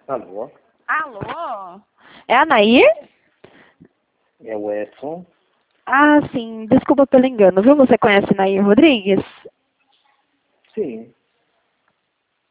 Alô? Alô? É a Nair? É o Edson? Ah, sim. Desculpa pelo engano, viu? Você conhece Nair Rodrigues? Sim.